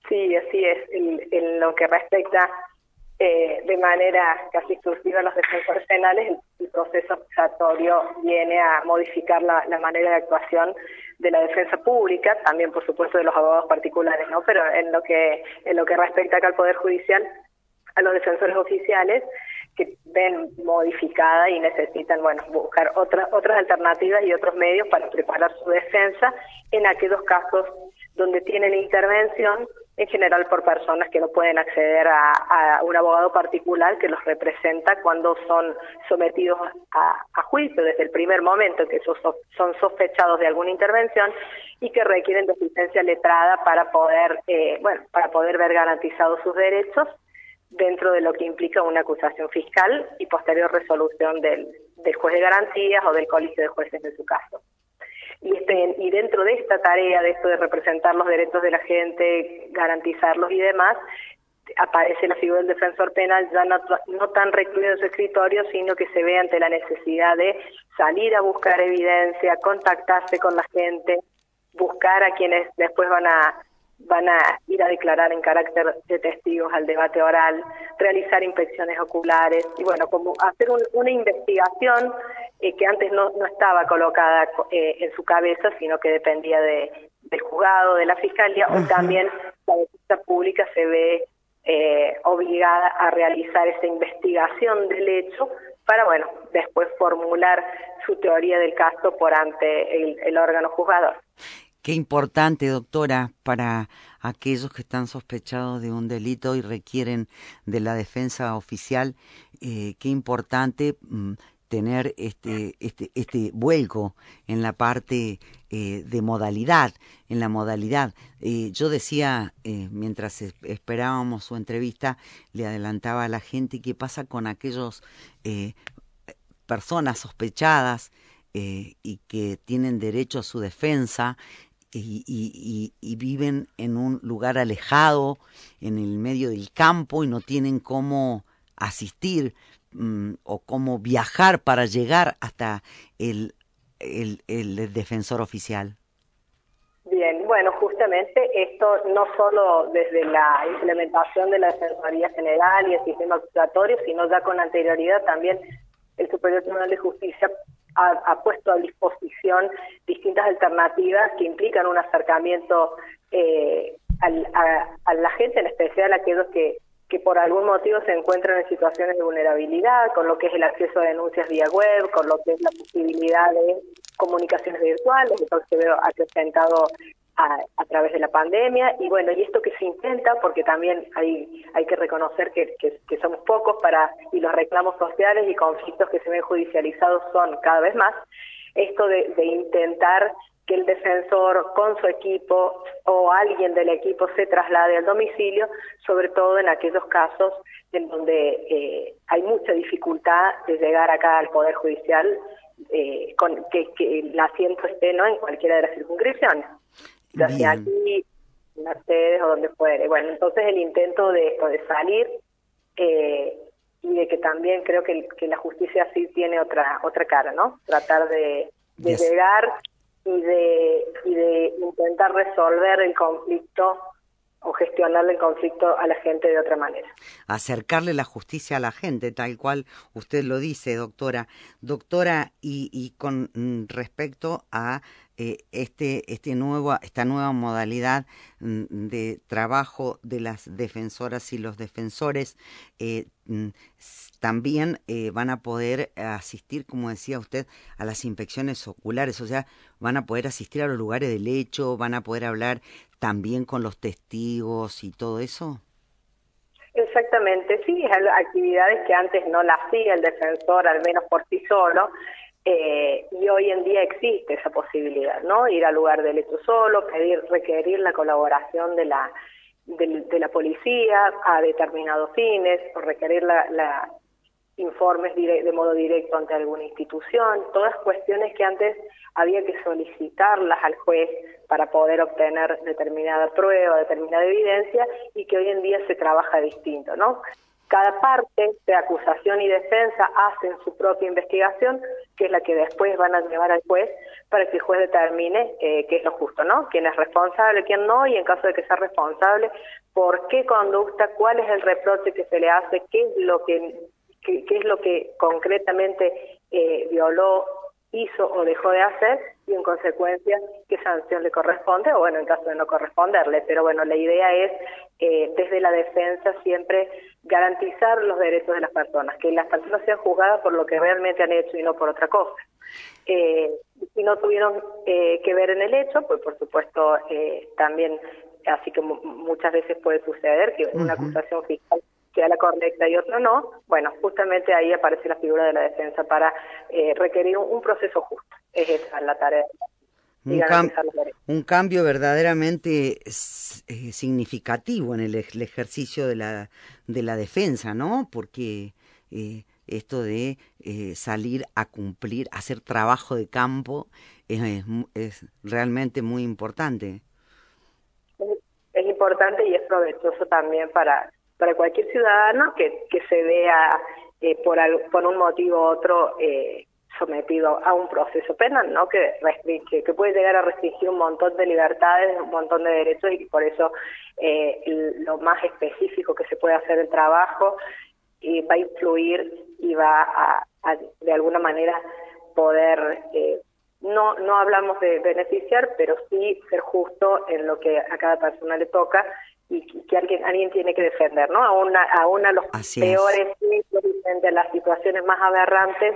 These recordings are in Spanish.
Sí, así es. En lo que respecta de manera casi exclusiva a los defensores penales, el proceso acusatorio viene a modificar la manera de actuación de la defensa pública, también por supuesto de los abogados particulares, ¿no? Pero en lo que respecta acá al Poder Judicial, a los defensores oficiales que ven modificada y necesitan, bueno, buscar otras alternativas y otros medios para preparar su defensa en aquellos casos donde tienen intervención, en general por personas que no pueden acceder a un abogado particular que los representa cuando son sometidos a juicio desde el primer momento que son sospechados de alguna intervención y que requieren de asistencia letrada para poder ver garantizados sus derechos dentro de lo que implica una acusación fiscal y posterior resolución del juez de garantías o del colegio de jueces en su caso. Y dentro de esta tarea, de esto de representar los derechos de la gente, garantizarlos y demás, aparece la figura del defensor penal ya no tan recluido en su escritorio, sino que se ve ante la necesidad de salir a buscar evidencia, contactarse con la gente, buscar a quienes después van a ir a declarar en carácter de testigos al debate oral, realizar inspecciones oculares y bueno, como hacer una investigación que antes no estaba colocada en su cabeza, sino que dependía del juzgado, de la fiscalía. Hoy también la defensa pública se ve obligada a realizar esa investigación del hecho para, bueno, después formular su teoría del caso por ante el órgano juzgador. Qué importante, doctora, para aquellos que están sospechados de un delito y requieren de la defensa oficial, qué importante tener este vuelco en la parte de modalidad, en la modalidad. Yo decía, mientras esperábamos su entrevista, le adelantaba a la gente qué pasa con aquellos personas sospechadas y que tienen derecho a su defensa, y viven en un lugar alejado, en el medio del campo, y no tienen cómo asistir o cómo viajar para llegar hasta el defensor oficial. Bien, bueno, justamente esto no solo desde la implementación de la Defensoría General y el sistema acusatorio, sino ya con anterioridad también el Superior Tribunal de Justicia ha puesto a disposición distintas alternativas que implican un acercamiento a la gente, en especial a aquellos que por algún motivo se encuentran en situaciones de vulnerabilidad, con lo que es el acceso a denuncias vía web, con lo que es la posibilidad de comunicaciones virtuales, esto que se ve acrecentado a través de la pandemia, y bueno, y esto que se intenta, porque también hay que reconocer que somos pocos y los reclamos sociales y conflictos que se ven judicializados son cada vez más, esto de intentar que el defensor con su equipo o alguien del equipo se traslade al domicilio, sobre todo en aquellos casos en donde hay mucha dificultad de llegar acá al Poder Judicial, con que el asiento esté, ¿no?, en cualquiera de las circunscripciones, ya sea aquí, en Mercedes o donde fuere. Bueno, entonces el intento de esto, de salir y de que también creo que la justicia sí tiene otra cara, ¿no? Tratar de llegar y de intentar resolver el conflicto o gestionarle el conflicto a la gente de otra manera. Acercarle la justicia a la gente, tal cual usted lo dice, doctora. Doctora, y con respecto a esta nueva modalidad de trabajo de las defensoras y los defensores, también van a poder asistir, como decía usted, a las inspecciones oculares, o sea, van a poder asistir a los lugares del hecho, van a poder hablar también con los testigos y todo eso. Exactamente, sí, actividades que antes no las hacía el defensor, al menos por sí solo, y hoy en día existe esa posibilidad, ¿no? Ir al lugar del hecho solo, requerir la colaboración de la policía a determinados fines, o requerir informes de modo directo ante alguna institución, todas cuestiones que antes había que solicitarlas al juez para poder obtener determinada prueba, determinada evidencia, y que hoy en día se trabaja distinto, ¿no? Cada parte de acusación y defensa hacen su propia investigación, que es la que después van a llevar al juez para que el juez determine qué es lo justo, ¿no? Quién es responsable, quién no, y en caso de que sea responsable, por qué conducta, cuál es el reproche que se le hace, qué es lo que concretamente violó, hizo o dejó de hacer, y en consecuencia qué sanción le corresponde, o bueno, en caso de no corresponderle. Pero bueno, la idea es desde la defensa siempre garantizar los derechos de las personas, que las personas sean juzgadas por lo que realmente han hecho y no por otra cosa. Si no tuvieron que ver en el hecho, pues por supuesto también, así que muchas veces puede suceder que una acusación fiscal sea la correcta y otra no. Bueno, justamente ahí aparece la figura de la defensa para requerir un proceso justo. Es esa la tarea. Un cambio verdaderamente significativo en el ejercicio de la defensa, ¿no? Porque esto de salir a cumplir, hacer trabajo de campo, es realmente muy importante. Es importante y es provechoso también para cualquier ciudadano que se vea por un motivo u otro sometido a un proceso penal, ¿no? Que puede llegar a restringir un montón de libertades, un montón de derechos, y por eso lo más específico que se puede hacer el trabajo va a influir y va a de alguna manera poder, no hablamos de beneficiar, pero sí ser justo en lo que a cada persona le toca, y que alguien tiene que defender, ¿no? Aún a los peores, de las situaciones más aberrantes,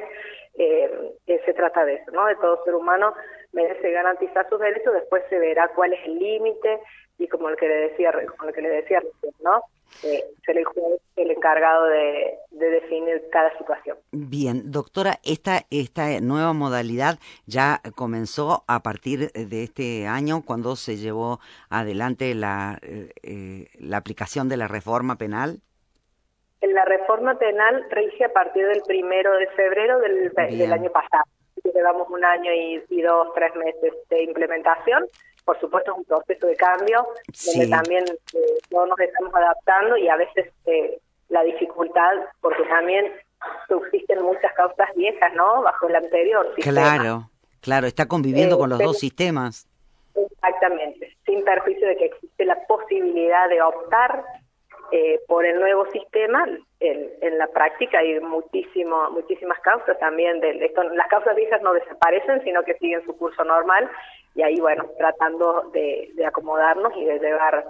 se trata de eso, ¿no? De todo ser humano merece garantizar sus derechos. Después se verá cuál es el límite, y como lo que le decía recién, ¿no? Ser el juez el encargado de definir cada situación. Bien, doctora, esta nueva modalidad ya comenzó a partir de este año, cuando se llevó adelante la aplicación de la reforma penal. La reforma penal rige a partir del 1 de febrero del año pasado. Llevamos un año y 2-3 meses de implementación. Por supuesto es un proceso de cambio, donde también todos nos estamos adaptando, y a veces la dificultad, porque también subsisten muchas causas viejas, ¿no? Bajo el anterior sistema. Claro, está conviviendo con los dos sistemas. Exactamente, sin perjuicio de que existe la posibilidad de optar por el nuevo sistema. En la práctica hay muchísimas causas también de esto. Las causas viejas no desaparecen, sino que siguen su curso normal, y ahí, bueno, tratando de acomodarnos y de llevar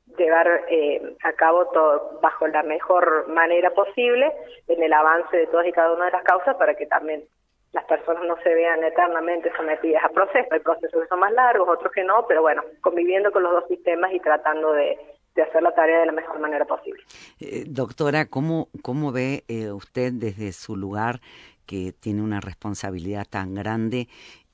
a cabo todo bajo la mejor manera posible en el avance de todas y cada una de las causas, para que también las personas no se vean eternamente sometidas a procesos. Hay procesos que son más largos, otros que no, pero bueno, conviviendo con los dos sistemas y tratando de hacer la tarea de la mejor manera posible. Doctora, ¿cómo ve usted desde su lugar, que tiene una responsabilidad tan grande,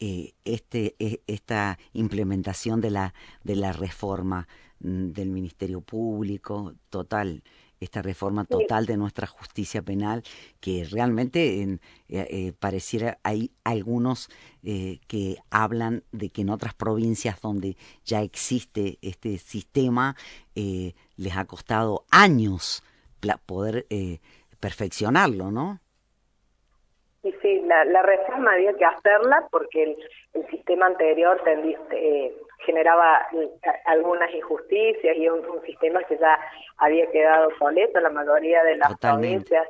esta implementación de la reforma del Ministerio Público total, esta reforma total de nuestra justicia penal, que realmente pareciera hay algunos que hablan de que en otras provincias donde ya existe este sistema les ha costado años poder perfeccionarlo, ¿no? Y sí, la reforma había que hacerla porque el sistema anterior generaba algunas injusticias, y un sistema que ya había quedado obsoleto. La mayoría de las provincias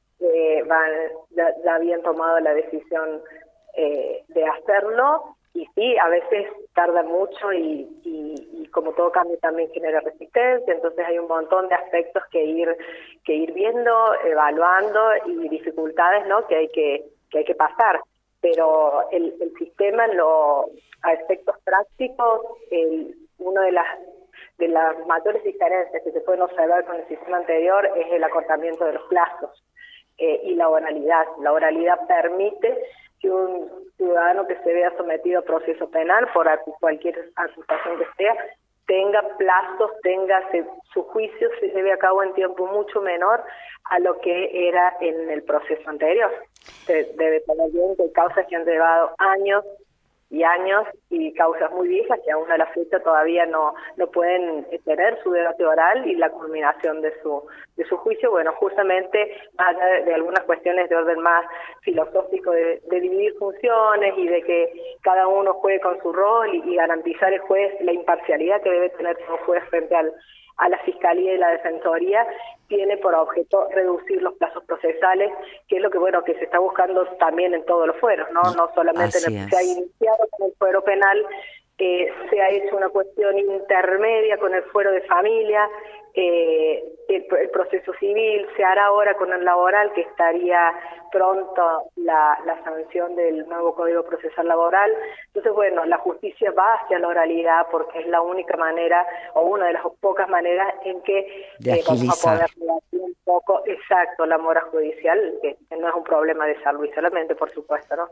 ya habían tomado la decisión de hacerlo, y sí, a veces tarda mucho, y como todo cambio también genera resistencia. Entonces hay un montón de aspectos que ir viendo, evaluando, y dificultades, ¿no?, que hay que pasar. Pero el sistema, a efectos prácticos, una de las mayores diferencias que se pueden observar con el sistema anterior es el acortamiento de los plazos y la oralidad. La oralidad permite que un ciudadano que se vea sometido a proceso penal por cualquier acusación que sea, tenga plazos, su juicio se lleve a cabo en tiempo mucho menor a lo que era en el proceso anterior. Se debe tener bien que hay causas que han llevado años y años y causas muy viejas que aún a la fecha todavía no pueden tener su debate oral y la culminación de su juicio. Bueno, justamente más allá de algunas cuestiones de orden más filosófico de dividir funciones y de que cada uno juegue con su rol y garantizar el juez la imparcialidad que debe tener como juez frente a la Fiscalía y la Defensoría, tiene por objeto reducir los plazos procesales, que es lo que que se está buscando también en todos los fueros, no solamente en el que se ha iniciado con el fuero penal, se ha hecho una cuestión intermedia con el fuero de familia, el proceso civil, se hará ahora con el laboral, que estaría pronto la sanción del nuevo Código Procesal Laboral. Entonces, la justicia va hacia la oralidad porque es la única manera, o una de las pocas maneras en que vamos a poder rebatir un poco, exacto, la mora judicial, que no es un problema de salud y solamente, por supuesto, ¿no?